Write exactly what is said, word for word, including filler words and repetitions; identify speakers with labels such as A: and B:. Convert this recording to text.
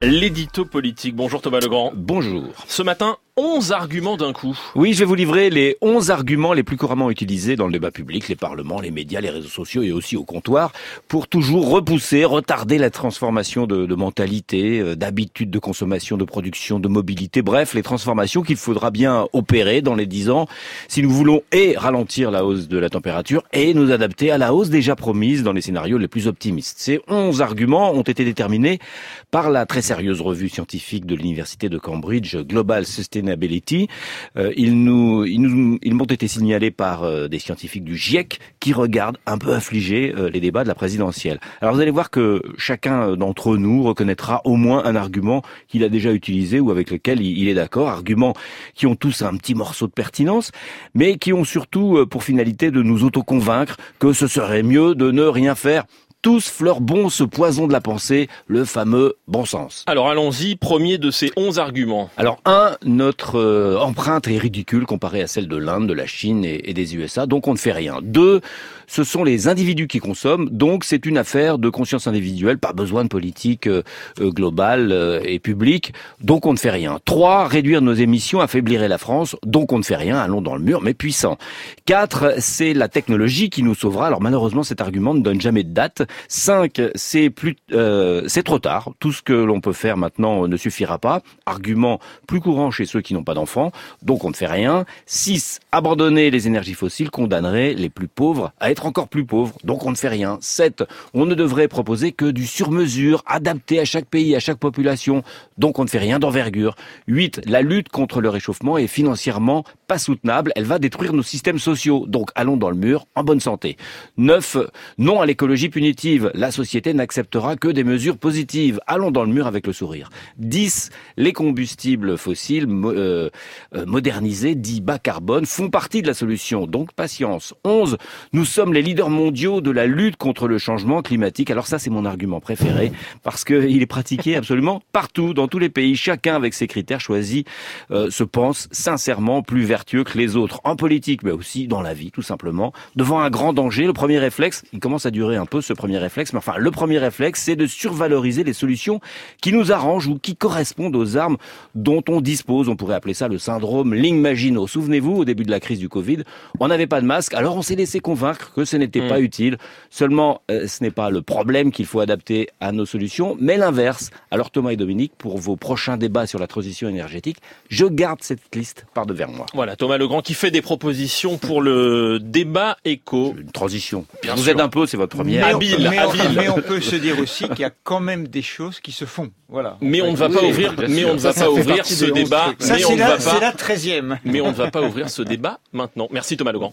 A: L'édito politique. Bonjour Thomas Legrand.
B: Bonjour.
A: Ce matin, onze arguments d'un coup.
B: Oui, je vais vous livrer les onze arguments les plus couramment utilisés dans le débat public, les parlements, les médias, les réseaux sociaux et aussi au comptoir, pour toujours repousser, retarder la transformation de, de mentalité, euh, d'habitude de consommation, de production, de mobilité, bref, les transformations qu'il faudra bien opérer dans les dix ans si nous voulons et ralentir la hausse de la température et nous adapter à la hausse déjà promise dans les scénarios les plus optimistes. Ces onze arguments ont été déterminés par la très sérieuse revue scientifique de l'université de Cambridge, Global Sustainability. Euh, ils nous, ils nous, ils m'ont été signalés par euh, des scientifiques du GIEC qui regardent un peu affligés euh, les débats de la présidentielle. Alors vous allez voir que chacun d'entre nous reconnaîtra au moins un argument qu'il a déjà utilisé ou avec lequel il, il est d'accord. Arguments qui ont tous un petit morceau de pertinence, mais qui ont surtout euh, pour finalité de nous autoconvaincre que ce serait mieux de ne rien faire. Tous fleurent bon ce poison de la pensée, le fameux bon sens.
A: Alors allons-y, premier de ces onze arguments.
B: Alors un, notre euh, empreinte est ridicule comparée à celle de l'Inde, de la Chine et, et des U S A, donc on ne fait rien. Deux, ce sont les individus qui consomment, donc c'est une affaire de conscience individuelle, pas besoin de politique euh, globale euh, et publique, donc on ne fait rien. Trois, réduire nos émissions affaiblirait la France, donc on ne fait rien, allons dans le mur, mais puissant. Quatre, c'est la technologie qui nous sauvera, alors malheureusement cet argument ne donne jamais de date. Cinq, c'est plus, euh, c'est trop tard. Tout ce que l'on peut faire maintenant ne suffira pas. Argument plus courant chez ceux qui n'ont pas d'enfants, donc on ne fait rien. Six, abandonner les énergies fossiles condamnerait les plus pauvres à être encore plus pauvres, donc on ne fait rien. Sept, on ne devrait proposer que du sur-mesure, adapté à chaque pays, à chaque population, donc on ne fait rien d'envergure. Huit, la lutte contre le réchauffement est financièrement pas soutenable, elle va détruire nos systèmes sociaux, donc allons dans le mur en bonne santé. Neuf, non à l'écologie punitive. La société n'acceptera que des mesures positives. Allons dans le mur avec le sourire. dix. Les combustibles fossiles euh, euh, modernisés, dits bas carbone, font partie de la solution. Donc patience. onze. Nous sommes les leaders mondiaux de la lutte contre le changement climatique. Alors ça, c'est mon argument préféré parce qu'il est pratiqué absolument partout, dans tous les pays. Chacun, avec ses critères choisis, euh, se pense sincèrement plus vertueux que les autres. En politique, mais aussi dans la vie, tout simplement. Devant un grand danger, le premier réflexe, il commence à durer un peu ce premier réflexe, mais enfin, le premier réflexe, c'est de survaloriser les solutions qui nous arrangent ou qui correspondent aux armes dont on dispose. On pourrait appeler ça le syndrome Ligne Maginot. Souvenez-vous, au début de la crise du Covid, on n'avait pas de masque, alors on s'est laissé convaincre que ce n'était mmh. pas utile. Seulement, euh, ce n'est pas le problème qu'il faut adapter à nos solutions, mais l'inverse. Alors Thomas et Dominique, pour vos prochains débats sur la transition énergétique, je garde cette liste par devers moi.
A: Voilà, Thomas Legrand qui fait des propositions pour le débat éco.
B: Une transition.
A: Bien
B: Vous
A: sûr.
B: êtes un peu, c'est votre première.
C: Mais on, mais, on, mais on peut se dire aussi qu'il y a quand même des choses qui se font. Voilà.
A: Mais on ne va
B: oui,
A: pas ouvrir, mais on ne va
C: ça,
A: pas
C: ça
A: ouvrir ce débat.
C: Ça,
A: mais
C: c'est
A: on ne
C: la,
A: va pas,
C: c'est la treizième.
A: mais on ne va pas ouvrir ce débat maintenant. Merci Thomas Legrand.